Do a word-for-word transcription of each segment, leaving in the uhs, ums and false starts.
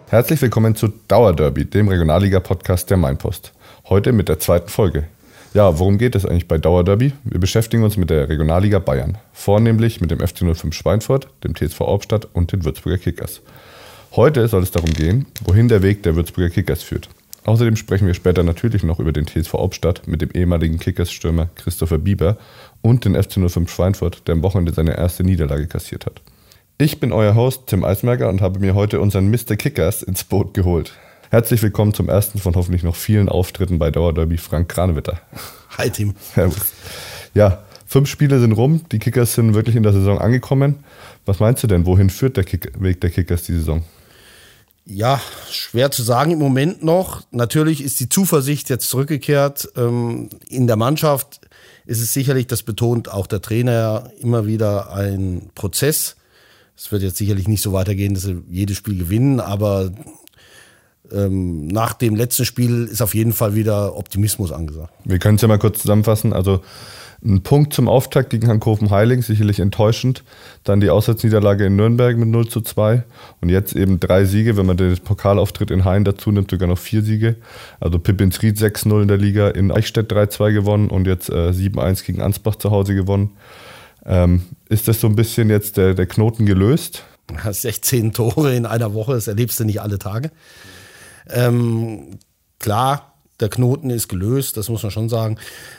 Herzlich willkommen zu Dauerderby, dem Regionalliga-Podcast der Mainpost. Heute mit der zweiten Folge. Ja, worum geht es eigentlich bei Dauerderby? Wir beschäftigen uns mit der Regionalliga Bayern. Vornehmlich mit dem F C null fünf Schweinfurt, dem T S V Albstadt und den Würzburger Kickers. Heute soll es darum gehen, wohin der Weg der Würzburger Kickers führt. Außerdem sprechen wir später natürlich noch über den T S V Albstadt mit dem ehemaligen Kickers-Stürmer Christopher Bieber und den F C null fünf Schweinfurt, der am Wochenende seine erste Niederlage kassiert hat. Ich bin euer Host Tim Eismerger und habe mir heute unseren Mister Kickers ins Boot geholt. Herzlich willkommen zum ersten von hoffentlich noch vielen Auftritten bei Dauerderby, Frank Kranewitter. Hi Tim. Servus. Ja, fünf Spiele sind rum, die Kickers sind wirklich in der Saison angekommen. Was meinst du denn, wohin führt der Kick- Weg der Kickers die Saison? Ja, schwer zu sagen im Moment noch. Natürlich ist die Zuversicht jetzt zurückgekehrt. In der Mannschaft ist es sicherlich, das betont auch der Trainer, immer wieder ein Prozess. Es wird jetzt sicherlich nicht so weitergehen, dass sie jedes Spiel gewinnen, aber ähm, nach dem letzten Spiel ist auf jeden Fall wieder Optimismus angesagt. Wir können es ja mal kurz zusammenfassen. Also ein Punkt zum Auftakt gegen Hankofen-Heiling, sicherlich enttäuschend. Dann die Auswärtsniederlage in Nürnberg mit null zu zwei. Und jetzt eben drei Siege, wenn man den Pokalauftritt in Hain dazu nimmt, sogar noch vier Siege. Also Pippins-Ried sechs null in der Liga, in Eichstätt drei zwei gewonnen und jetzt äh, sieben eins gegen Ansbach zu Hause gewonnen. Ähm, ist das so ein bisschen jetzt der, der Knoten gelöst? sechzehn Tore in einer Woche, das erlebst du nicht alle Tage. Ähm, klar, der Knoten ist gelöst, das muss man schon sagen.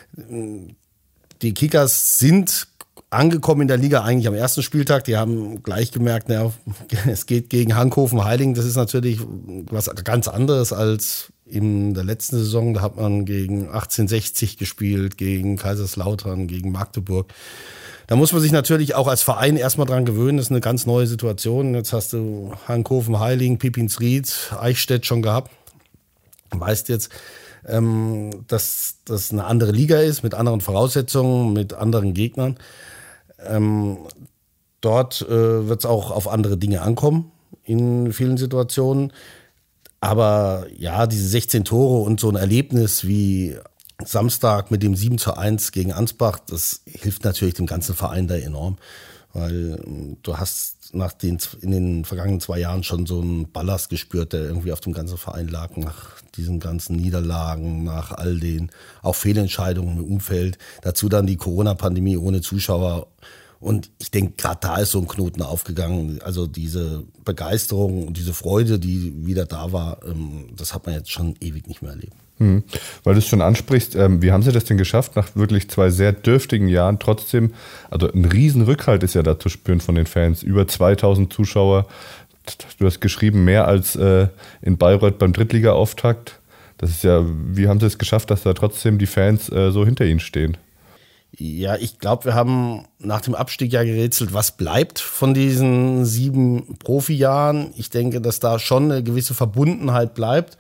Die Kickers sind angekommen in der Liga eigentlich am ersten Spieltag. Die haben gleich gemerkt, naja, es geht gegen Hankofen-Heiling. Das ist natürlich was ganz anderes als in der letzten Saison. Da hat man gegen achtzehnhundertsechzig gespielt, gegen Kaiserslautern, gegen Magdeburg. Da muss man sich natürlich auch als Verein erstmal dran gewöhnen. Das ist eine ganz neue Situation. Jetzt hast du Hankofen-Heiling, Pippins-Ried, Eichstätt schon gehabt. Du weißt jetzt, ähm, dass das eine andere Liga ist, mit anderen Voraussetzungen, mit anderen Gegnern. Ähm, dort äh, wird es auch auf andere Dinge ankommen in vielen Situationen. Aber ja, diese sechzehn Tore und so ein Erlebnis wie Samstag mit dem sieben zu eins gegen Ansbach, das hilft natürlich dem ganzen Verein da enorm, weil du hast nach den, in den vergangenen zwei Jahren schon so einen Ballast gespürt, der irgendwie auf dem ganzen Verein lag, nach diesen ganzen Niederlagen, nach all den auch Fehlentscheidungen im Umfeld, dazu dann die Corona-Pandemie ohne Zuschauer. Und ich denke, gerade da ist so ein Knoten aufgegangen. Also diese Begeisterung und diese Freude, die wieder da war, das hat man jetzt schon ewig nicht mehr erlebt. Hm. Weil du es schon ansprichst, ähm, wie haben sie das denn geschafft, nach wirklich zwei sehr dürftigen Jahren trotzdem, also ein riesen Rückhalt ist ja da zu spüren von den Fans, über zweitausend Zuschauer, du hast geschrieben, mehr als äh, in Bayreuth beim Drittliga-Auftakt. Das ist ja, wie haben sie es geschafft, dass da trotzdem die Fans äh, so hinter ihnen stehen? Ja, ich glaube, wir haben nach dem Abstieg ja gerätselt, was bleibt von diesen sieben Profijahren. Ich denke, dass da schon eine gewisse Verbundenheit bleibt,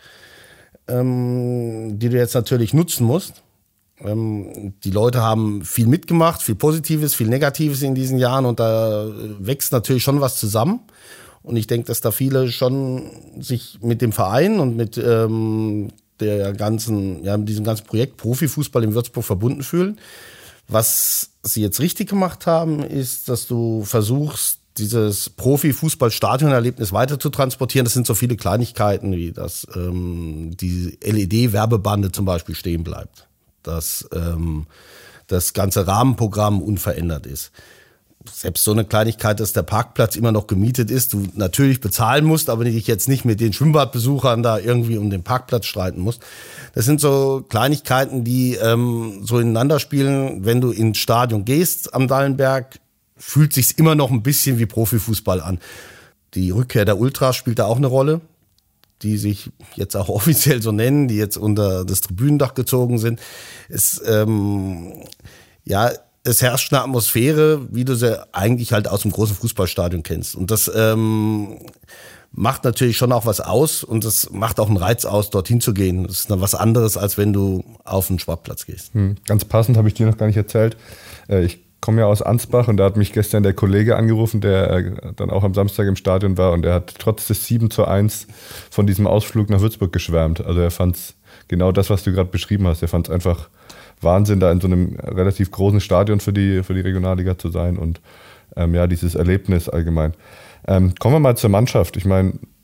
die du jetzt natürlich nutzen musst. Die Leute haben viel mitgemacht, viel Positives, viel Negatives in diesen Jahren und da wächst natürlich schon was zusammen. Und ich denke, dass da viele schon sich mit dem Verein und mit ähm, der ganzen, ja, mit diesem ganzen Projekt Profifußball in Würzburg verbunden fühlen. Was sie jetzt richtig gemacht haben, ist, dass du versuchst, dieses Profi-Fußball-Stadionerlebnis weiter zu transportieren. Das sind so viele Kleinigkeiten, wie dass ähm, die L E D-Werbebande zum Beispiel stehen bleibt, dass ähm, das ganze Rahmenprogramm unverändert ist. Selbst so eine Kleinigkeit, dass der Parkplatz immer noch gemietet ist, du natürlich bezahlen musst, aber dich jetzt nicht mit den Schwimmbadbesuchern da irgendwie um den Parkplatz streiten musst. Das sind so Kleinigkeiten, die ähm, so ineinander spielen. Wenn du ins Stadion gehst am Dallenberg, fühlt sich's immer noch ein bisschen wie Profifußball an. Die Rückkehr der Ultras spielt da auch eine Rolle, die sich jetzt auch offiziell so nennen, die jetzt unter das Tribünendach gezogen sind. Es, ähm, ja, es herrscht eine Atmosphäre, wie du sie eigentlich halt aus dem großen Fußballstadion kennst. Und das ähm, macht natürlich schon auch was aus und das macht auch einen Reiz aus, dorthin zu gehen. Das ist dann was anderes, als wenn du auf den Sportplatz gehst. Hm, ganz passend, habe ich dir noch gar nicht erzählt. Äh, ich komme ja aus Ansbach und da hat mich gestern der Kollege angerufen, der äh, dann auch am Samstag im Stadion war und der hat trotz des sieben zu eins von diesem Ausflug nach Würzburg geschwärmt. Also er fand es genau das, was du gerade beschrieben hast. Er fand es einfach Wahnsinn, da in so einem relativ großen Stadion für die, für die Regionalliga zu sein und ähm, ja, dieses Erlebnis allgemein. Ähm, kommen wir mal zur Mannschaft. Ich meine,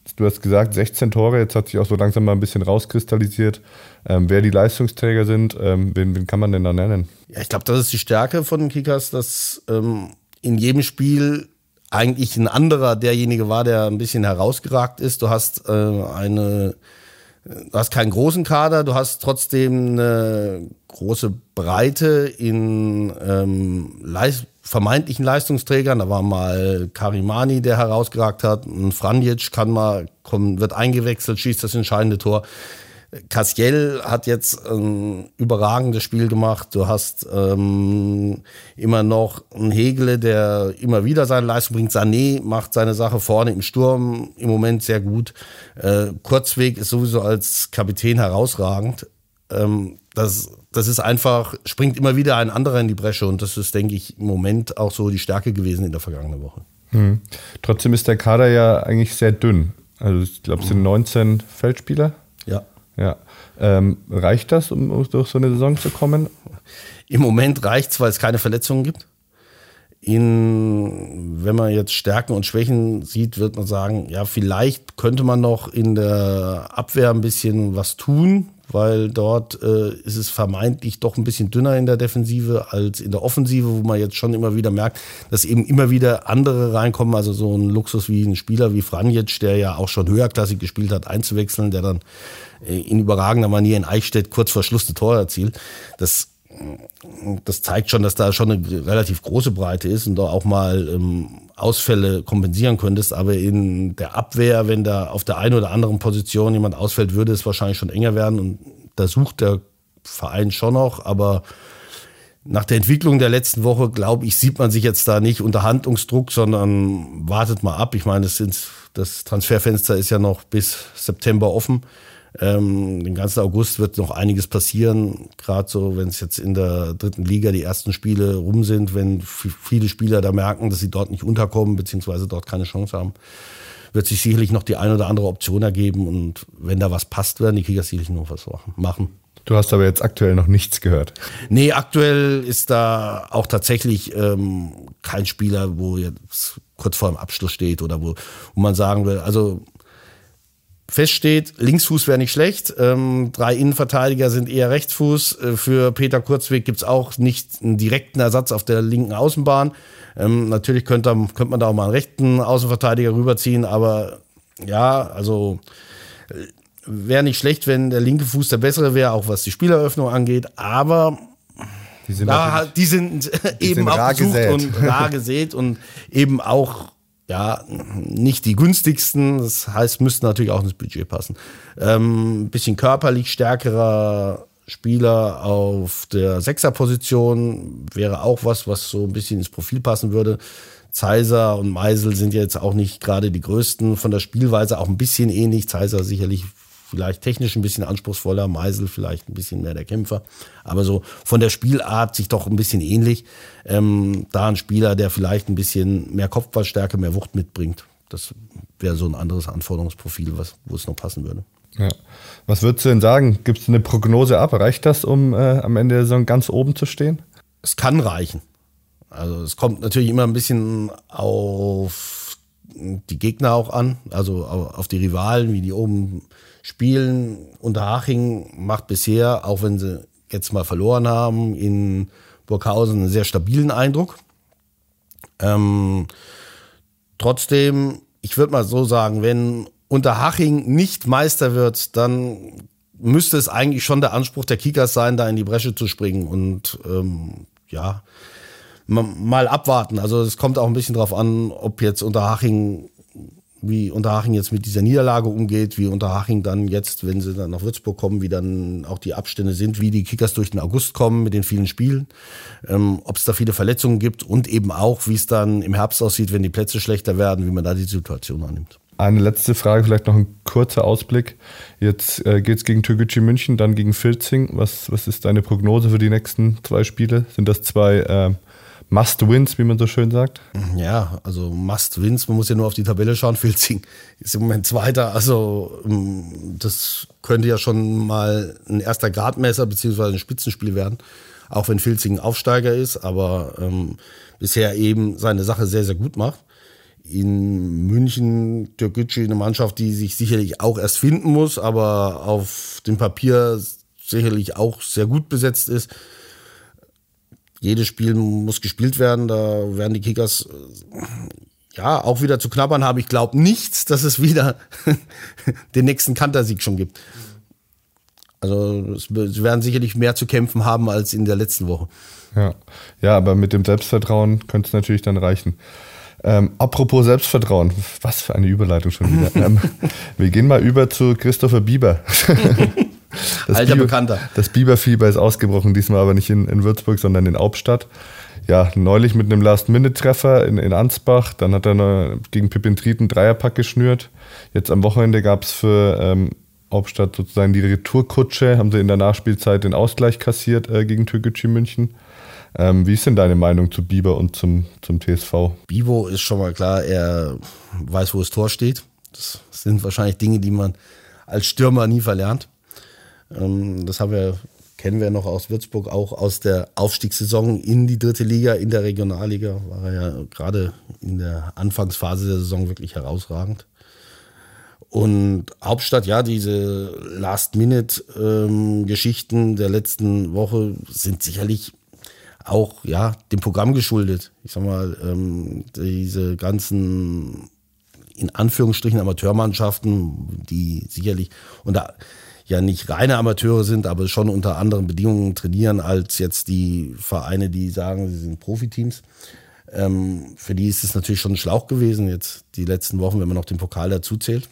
Du hast gesagt, sechzehn Tore, jetzt hat sich auch so langsam mal ein bisschen rauskristallisiert, ähm, wer die Leistungsträger sind. Ähm, wen, wen kann man denn da nennen? Ja, ich glaube, das ist die Stärke von den Kickers, dass ähm, in jedem Spiel eigentlich ein anderer derjenige war, der ein bisschen herausgeragt ist. Du hast äh, eine, du hast keinen großen Kader, du hast trotzdem eine große Breite in ähm, Leist- vermeintlichen Leistungsträgern. Da war mal Karimani, der herausgeragt hat. Ein Franjic kann mal kommen, wird eingewechselt, schießt das entscheidende Tor. Cassiel hat jetzt ein überragendes Spiel gemacht. Du hast ähm, immer noch einen Hegele, der immer wieder seine Leistung bringt. Sané macht seine Sache vorne im Sturm im Moment sehr gut. Äh, Kurzweg ist sowieso als Kapitän herausragend. Ähm, das, das ist einfach, springt immer wieder ein anderer in die Bresche und das ist, denke ich, im Moment auch so die Stärke gewesen in der vergangenen Woche. Hm. Trotzdem ist der Kader ja eigentlich sehr dünn. Also ich glaube, es sind neunzehn Feldspieler. Ja. Ja. Ähm, reicht das, um durch so eine Saison zu kommen? Im Moment reicht es, weil es keine Verletzungen gibt. In, wenn man jetzt Stärken und Schwächen sieht, wird man sagen, ja, vielleicht könnte man noch in der Abwehr ein bisschen was tun, weil dort äh, ist es vermeintlich doch ein bisschen dünner in der Defensive als in der Offensive, wo man jetzt schon immer wieder merkt, dass eben immer wieder andere reinkommen, also so ein Luxus wie ein Spieler wie Franjic, der ja auch schon höherklassig gespielt hat, einzuwechseln, der dann in überragender Manier in Eichstätt kurz vor Schluss ein Tor erzielt. Das, das zeigt schon, dass da schon eine relativ große Breite ist und da auch mal ähm, Ausfälle kompensieren könntest. Aber in der Abwehr, wenn da auf der einen oder anderen Position jemand ausfällt, würde es wahrscheinlich schon enger werden. Und da sucht der Verein schon noch. Aber nach der Entwicklung der letzten Woche, glaube ich, sieht man sich jetzt da nicht unter Handlungsdruck, sondern wartet mal ab. Ich meine, das, sind, das Transferfenster ist ja noch bis September offen. Ähm, den ganzen August wird noch einiges passieren, gerade so, wenn es jetzt in der dritten Liga die ersten Spiele rum sind, wenn f- viele Spieler da merken, dass sie dort nicht unterkommen, beziehungsweise dort keine Chance haben, wird sich sicherlich noch die eine oder andere Option ergeben und wenn da was passt, werden die Kickers sicherlich noch was machen. Du hast aber jetzt aktuell noch nichts gehört. Nee, aktuell ist da auch tatsächlich ähm, kein Spieler, wo jetzt kurz vor dem Abschluss steht oder wo, wo man sagen will, also feststeht, Linksfuß wäre nicht schlecht, ähm, drei Innenverteidiger sind eher Rechtsfuß. Äh, für Peter Kurzweg gibt's auch nicht einen direkten Ersatz auf der linken Außenbahn. Ähm, natürlich könnte, könnte man da auch mal einen rechten Außenverteidiger rüberziehen, aber ja, also äh, wäre nicht schlecht, wenn der linke Fuß der bessere wäre, auch was die Spieleröffnung angeht, aber die sind, da, die sind die eben sind auch rar gesucht gesät. und rar gesät und eben auch ja, nicht die günstigsten, das heißt, müssten natürlich auch ins Budget passen. Ähm, ein bisschen körperlich stärkerer Spieler auf der Sechserposition wäre auch was, was so ein bisschen ins Profil passen würde. Zeiser und Meisel sind jetzt auch nicht gerade die größten, von der Spielweise auch ein bisschen ähnlich. Zeiser sicherlich vielleicht technisch ein bisschen anspruchsvoller, Meisel vielleicht ein bisschen mehr der Kämpfer. Aber so von der Spielart sich doch ein bisschen ähnlich. Ähm, da ein Spieler, der vielleicht ein bisschen mehr Kopfballstärke, mehr Wucht mitbringt. Das wäre so ein anderes Anforderungsprofil, was, wo es noch passen würde. Ja. Was würdest du denn sagen? Gibt es eine Prognose ab? Reicht das, um äh, am Ende der Saison ganz oben zu stehen? Es kann reichen. Also es kommt natürlich immer ein bisschen auf die Gegner auch an, also auf die Rivalen, wie die oben spielen. Unterhaching macht bisher, auch wenn sie jetzt mal verloren haben, in Burghausen einen sehr stabilen Eindruck. Ähm, trotzdem, ich würde mal so sagen, wenn Unterhaching nicht Meister wird, dann müsste es eigentlich schon der Anspruch der Kickers sein, da in die Bresche zu springen und ähm, ja, mal abwarten. Also es kommt auch ein bisschen drauf an, ob jetzt Unterhaching, wie Unterhaching jetzt mit dieser Niederlage umgeht, wie Unterhaching dann jetzt, wenn sie dann nach Würzburg kommen, wie dann auch die Abstände sind, wie die Kickers durch den August kommen mit den vielen Spielen, ähm, ob es da viele Verletzungen gibt und eben auch, wie es dann im Herbst aussieht, wenn die Plätze schlechter werden, wie man da die Situation annimmt. Eine letzte Frage, vielleicht noch ein kurzer Ausblick. Jetzt äh, geht es gegen Türkgücü München, dann gegen Filzing. Was, was ist deine Prognose für die nächsten zwei Spiele? Sind das zwei äh, Must-Wins, wie man so schön sagt? Ja, also Must-Wins, man muss ja nur auf die Tabelle schauen. Filzing ist im Moment Zweiter, also das könnte ja schon mal ein erster Gradmesser beziehungsweise ein Spitzenspiel werden, auch wenn Filzing ein Aufsteiger ist, aber ähm, bisher eben seine Sache sehr, sehr gut macht. in München Türkgücü eine Mannschaft, die sich sicherlich auch erst finden muss, aber auf dem Papier sicherlich auch sehr gut besetzt ist. Jedes Spiel muss gespielt werden, da werden die Kickers ja auch wieder zu knabbern haben. Ich glaube nicht, dass es wieder den nächsten Kantersieg schon gibt. Also sie werden sicherlich mehr zu kämpfen haben als in der letzten Woche. Ja, ja, aber mit dem Selbstvertrauen könnte es natürlich dann reichen. Ähm, apropos Selbstvertrauen, was für eine Überleitung schon wieder. ähm, wir gehen mal über zu Christopher Bieber. Das Alter Bieber, Bekannter. Das Bieberfieber ist ausgebrochen, diesmal aber nicht in, in Würzburg, sondern in Hauptstadt. Ja, neulich mit einem Last-Minute-Treffer in, in Ansbach, dann hat er eine, gegen Pippin Tried einen Dreierpack geschnürt. Jetzt am Wochenende gab es für ähm, Hauptstadt sozusagen die Retourkutsche, haben sie in der Nachspielzeit den Ausgleich kassiert äh, gegen Türkgücü München. Ähm, wie ist denn deine Meinung zu Bieber und zum, zum T S V? Bibo ist schon mal klar, er weiß, wo das Tor steht. Das sind wahrscheinlich Dinge, die man als Stürmer nie verlernt. Ähm, das haben wir, kennen wir noch aus Würzburg, auch aus der Aufstiegssaison in die dritte Liga, in der Regionalliga. War er ja gerade in der Anfangsphase der Saison wirklich herausragend. Und Hauptstadt, ja, diese Last-Minute-Geschichten der letzten Woche sind sicherlich auch ja dem Programm geschuldet. Ich sag mal, ähm, diese ganzen in Anführungsstrichen Amateurmannschaften, die sicherlich unter ja nicht reine Amateure sind, aber schon unter anderen Bedingungen trainieren als jetzt die Vereine, die sagen, sie sind Profiteams. Ähm, für die ist es natürlich schon ein Schlauch gewesen, jetzt die letzten Wochen, wenn man noch den Pokal dazu zählt.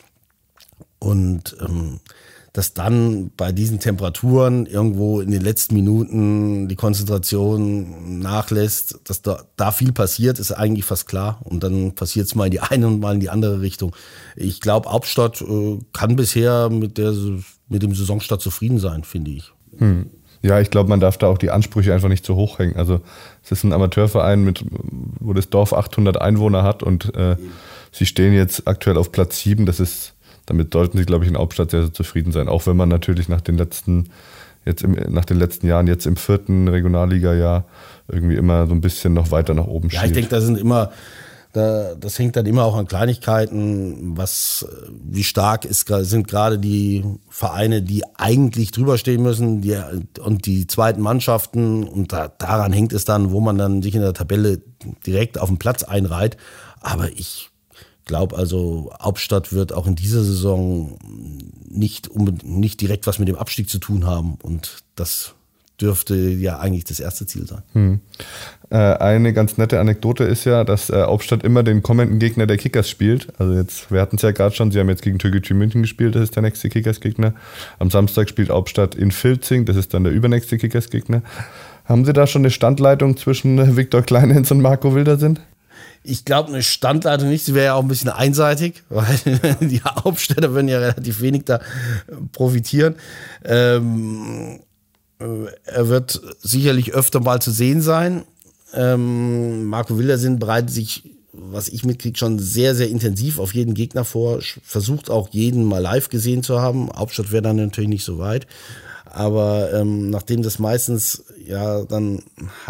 Und ähm, dass dann bei diesen Temperaturen irgendwo in den letzten Minuten die Konzentration nachlässt, dass da, da viel passiert, ist eigentlich fast klar. Und dann passiert es mal in die eine und mal in die andere Richtung. Ich glaube, Hauptstadt äh, kann bisher mit, der, mit dem Saisonstart zufrieden sein, finde ich. Hm. Ja, ich glaube, man darf da auch die Ansprüche einfach nicht zu hoch hängen. Also es ist ein Amateurverein, mit, wo das Dorf achthundert Einwohner hat und äh, sie stehen jetzt aktuell auf Platz sieben. Das ist Damit sollten sie, glaube ich, in Hauptstadt sehr, sehr zufrieden sein. Auch wenn man natürlich nach den letzten, jetzt im, nach den letzten Jahren, jetzt im vierten Regionalliga-Jahr irgendwie immer so ein bisschen noch weiter nach oben ja, schielt. Ich denke, da sind immer, da, das hängt dann immer auch an Kleinigkeiten, was, wie stark ist, sind gerade die Vereine, die eigentlich drüber stehen müssen, die, und die zweiten Mannschaften. Und da, daran hängt es dann, wo man dann sich in der Tabelle direkt auf den Platz einreiht. Aber ich Ich glaube also, Hauptstadt wird auch in dieser Saison nicht, nicht direkt was mit dem Abstieg zu tun haben. Und das dürfte ja eigentlich das erste Ziel sein. Hm. Äh, eine ganz nette Anekdote ist ja, dass äh, Hauptstadt immer den kommenden Gegner der Kickers spielt. Also jetzt, wir hatten es ja gerade schon, sie haben jetzt gegen Türkgücü München gespielt, das ist der nächste Kickers-Gegner. Am Samstag spielt Hauptstadt in Filzing, das ist dann der übernächste Kickers-Gegner. Haben Sie da schon eine Standleitung zwischen Viktor Kleinhens und Marco Wildersinn? Ich glaube, eine Standleitung nicht. Sie wäre ja auch ein bisschen einseitig, weil die Hauptstädter würden ja relativ wenig da profitieren. Ähm, er wird sicherlich öfter mal zu sehen sein. Ähm, Marco Wildersinn bereitet sich, was ich mitkriege, schon sehr, sehr intensiv auf jeden Gegner vor. Versucht auch jeden mal live gesehen zu haben. Hauptstadt wäre dann natürlich nicht so weit. Aber ähm, nachdem das meistens ja dann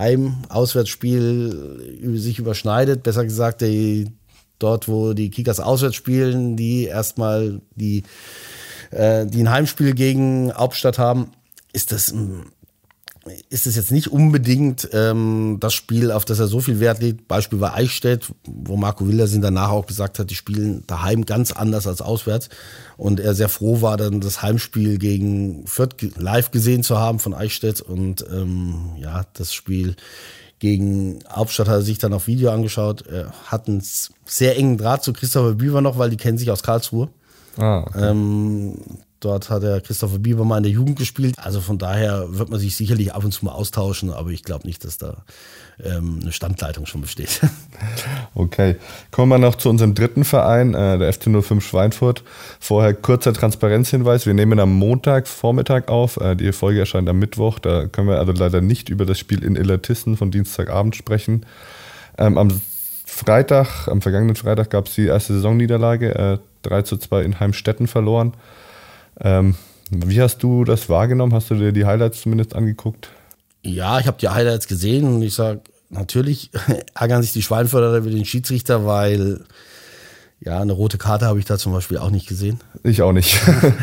Heim-Auswärtsspiel sich überschneidet, besser gesagt, die, dort, wo die Kickers auswärts spielen, die erstmal die, äh, die ein Heimspiel gegen Hauptstadt haben, ist das, ist das jetzt nicht unbedingt ähm, das Spiel, auf das er so viel Wert legt. Beispiel war Eichstätt, wo Marco Wildersinn danach auch gesagt hat, die spielen daheim ganz anders als auswärts. Und er sehr froh war, dann das Heimspiel gegen Fürth live gesehen zu haben von Eichstätt. Und ähm, ja, das Spiel gegen Hauptstadt hat er sich dann auf Video angeschaut. Er hat einen sehr engen Draht zu Christopher Bieber noch, weil die kennen sich aus Karlsruhe. Ah, okay. ähm, Dort hat der Christopher Bieber mal in der Jugend gespielt. Also von daher wird man sich sicherlich ab und zu mal austauschen, aber ich glaube nicht, dass da ähm, eine Standleitung schon besteht. Okay, kommen wir noch zu unserem dritten Verein, äh, der F C null fünf Schweinfurt. Vorher kurzer Transparenzhinweis, wir nehmen am Montag Vormittag auf, äh, die Folge erscheint am Mittwoch, da können wir also leider nicht über das Spiel in Illertissen von Dienstagabend sprechen. Ähm, am Freitag, am vergangenen Freitag gab es die erste Saisonniederlage, äh, drei zu zwei in Heimstetten verloren. Ähm, wie hast du das wahrgenommen? Hast du dir die Highlights zumindest angeguckt? Ja, ich habe die Highlights gesehen und ich sage, natürlich ärgern sich die Schweinfurter über den Schiedsrichter, weil Ja, eine rote Karte habe ich da zum Beispiel auch nicht gesehen. Ich auch nicht.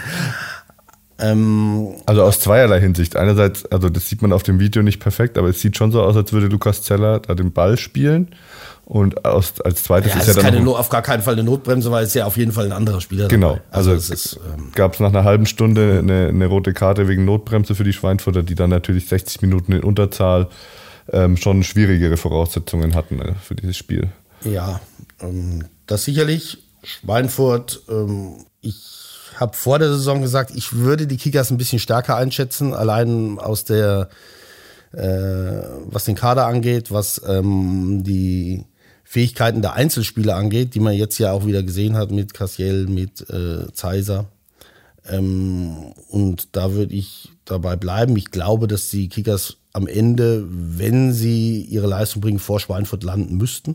ähm, also aus zweierlei Hinsicht. Einerseits, also das sieht man auf dem Video nicht perfekt, aber es sieht schon so aus, als würde Lukas Zeller da den Ball spielen. Und aus, als zweites ja, ist es ja ist dann keine noch, No- auf gar keinen Fall eine Notbremse, weil es ja auf jeden Fall ein anderer Spieler genau. dabei. Also, Also es ist, ähm, gab es nach einer halben Stunde eine, eine rote Karte wegen Notbremse für die Schweinfurter, die dann natürlich sechzig Minuten in Unterzahl ähm, schon schwierigere Voraussetzungen hatten äh, für dieses Spiel. Ja, ähm, das sicherlich. Schweinfurt, ähm, ich habe vor der Saison gesagt, ich würde die Kickers ein bisschen stärker einschätzen, allein aus der, äh, was den Kader angeht, was ähm, die Fähigkeiten der Einzelspieler angeht, die man jetzt ja auch wieder gesehen hat mit Cassiel, mit äh, Zeiser. Ähm, und da würde ich dabei bleiben. Ich glaube, dass die Kickers am Ende, wenn sie ihre Leistung bringen, vor Schweinfurt landen müssten.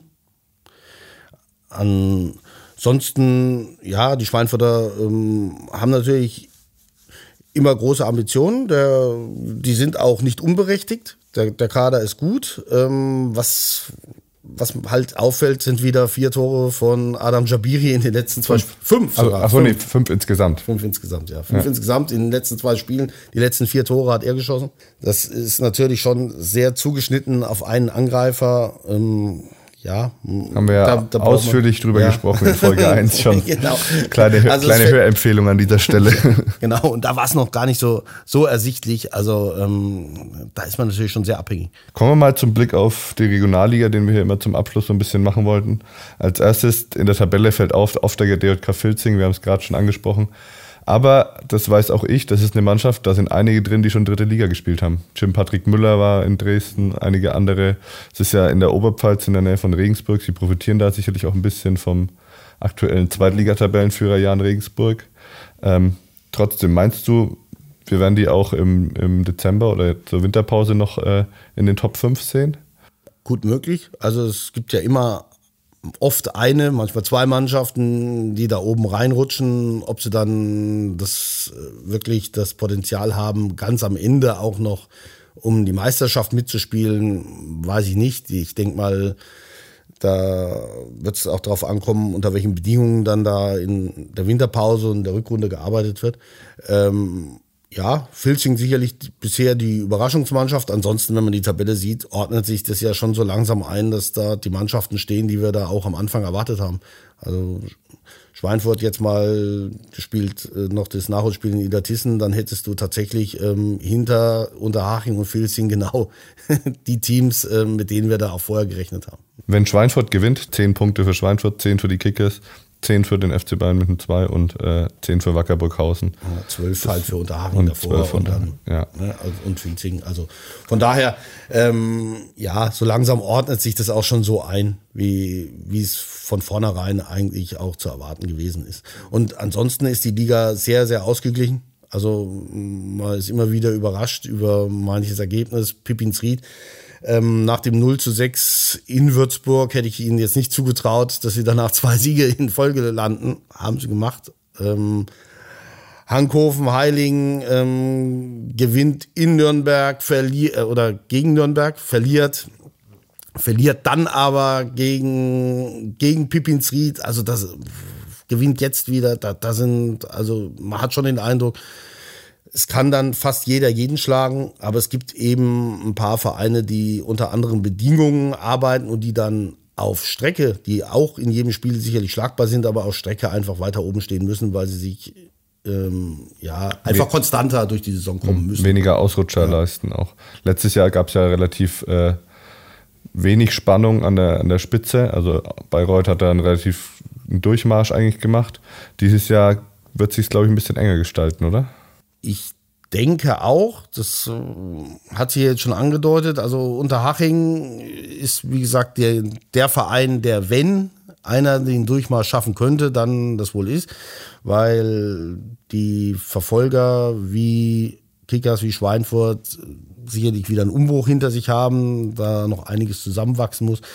Ansonsten, ja, die Schweinfurter ähm, haben natürlich immer große Ambitionen. Der, die sind auch nicht unberechtigt. Der, der Kader ist gut. Ähm, was, was halt auffällt, sind wieder vier Tore von Adam Jabiri in den letzten zwei Spielen. Fünf sogar. Achso, nee, fünf insgesamt. Fünf insgesamt, ja. Fünf Ja. insgesamt in den letzten zwei Spielen. Die letzten vier Tore hat er geschossen. Das ist natürlich schon sehr zugeschnitten auf einen Angreifer. Ähm, ja. Haben wir ja da, da braucht ausführlich man, drüber ja. gesprochen in Folge eins schon. Genau. Kleine, Also kleine es fällt- Hörempfehlung an dieser Stelle. Genau, und da war es noch gar nicht so, so ersichtlich. Also ähm, da ist man natürlich schon sehr abhängig. Kommen wir mal zum Blick auf die Regionalliga, den wir hier immer zum Abschluss so ein bisschen machen wollten. Als erstes in der Tabelle fällt auf Aufsteiger D J K Filzing, wir haben es gerade schon angesprochen. Aber das weiß auch ich, das ist eine Mannschaft, da sind einige drin, die schon dritte Liga gespielt haben. Jim Patrick Müller war in Dresden, einige andere. Es ist ja in der Oberpfalz in der Nähe von Regensburg. Sie profitieren da sicherlich auch ein bisschen vom aktuellen Zweitligatabellenführer Jan Regensburg. Ähm, trotzdem, meinst du, wir werden die auch im, im Dezember oder zur Winterpause noch äh, in den Top fünf sehen? Gut möglich. Also es gibt ja immer oft eine, manchmal zwei Mannschaften, die da oben reinrutschen. Ob sie dann das äh, wirklich das Potenzial haben, ganz am Ende auch noch um die Meisterschaft mitzuspielen, weiß ich nicht. Ich denke mal, da wird es auch darauf ankommen, unter welchen Bedingungen dann da in der Winterpause und der Rückrunde gearbeitet wird. Ähm, ja, Filzing sicherlich bisher die Überraschungsmannschaft. Ansonsten, wenn man die Tabelle sieht, ordnet sich das ja schon so langsam ein, dass da die Mannschaften stehen, die wir da auch am Anfang erwartet haben. Also Schweinfurt jetzt mal spielt äh, noch das Nachholspiel in Illertissen, dann hättest du tatsächlich ähm, hinter Unterhaching und Filzing genau die Teams, äh, mit denen wir da auch vorher gerechnet haben. Wenn Schweinfurt gewinnt, zehn Punkte für Schweinfurt, zehn für die Kickers, zehn für den F C Bayern München zwei und äh, zehn für Wacker Burghausen. Ja, zwölf halt für Unterhaching und davor zwölf und und dann ja. ne, also, und Filzing. Also von daher, ähm, ja, so langsam ordnet sich das auch schon so ein, wie wie es von vornherein eigentlich auch zu erwarten gewesen ist. Und ansonsten ist die Liga sehr, sehr ausgeglichen. Also man ist immer wieder überrascht über manches Ergebnis. Pipinsried Ähm, nach dem null zu sechs in Würzburg hätte ich ihnen jetzt nicht zugetraut, dass sie danach zwei Siege in Folge landen. Haben sie gemacht. Ähm, Hankhofen, Heilingen ähm, gewinnt in Nürnberg verli- äh, oder gegen Nürnberg, verliert. Verliert dann aber gegen, gegen Pipinsried. Also das gewinnt jetzt wieder. Da, da sind, also man hat schon den Eindruck, es kann dann fast jeder jeden schlagen, aber es gibt eben ein paar Vereine, die unter anderen Bedingungen arbeiten und die dann auf Strecke, die auch in jedem Spiel sicherlich schlagbar sind, aber auf Strecke einfach weiter oben stehen müssen, weil sie sich ähm, ja einfach konstanter durch die Saison kommen müssen. Weniger Ausrutscher ja. leisten auch. Letztes Jahr gab es ja relativ äh, wenig Spannung an der, an der Spitze. Also Bayreuth hat da einen relativ einen Durchmarsch eigentlich gemacht. Dieses Jahr wird es sich, glaube ich, ein bisschen enger gestalten, oder? Ich denke auch, das äh, hat sie jetzt schon angedeutet, also Unterhaching ist, wie gesagt, der, der Verein, der, wenn einer den Durchmarsch schaffen könnte, dann das wohl ist, weil die Verfolger wie Kickers, wie Schweinfurt sicherlich wieder einen Umbruch hinter sich haben, da noch einiges zusammenwachsen muss.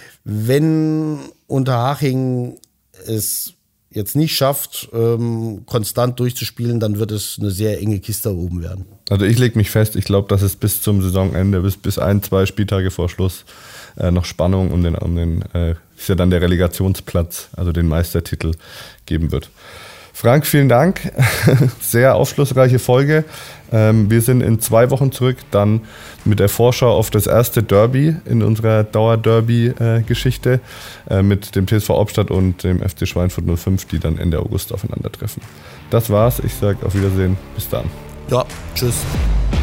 Wenn Unterhaching es jetzt nicht schafft, ähm, konstant durchzuspielen, dann wird es eine sehr enge Kiste oben werden. Also ich lege mich fest, ich glaube, dass es bis zum Saisonende, bis, bis ein, zwei Spieltage vor Schluss äh, noch Spannung um den, um den äh, ist ja dann der Relegationsplatz, also den Meistertitel geben wird. Frank, vielen Dank. Sehr aufschlussreiche Folge. Ähm, wir sind in zwei Wochen zurück, dann mit der Vorschau auf das erste Derby in unserer Dauer-Derby-Geschichte äh, mit dem T S V Albstadt und dem F C Schweinfurt null fünf, die dann Ende August aufeinandertreffen. Das war's. Ich sage auf Wiedersehen. Bis dann. Ja, tschüss.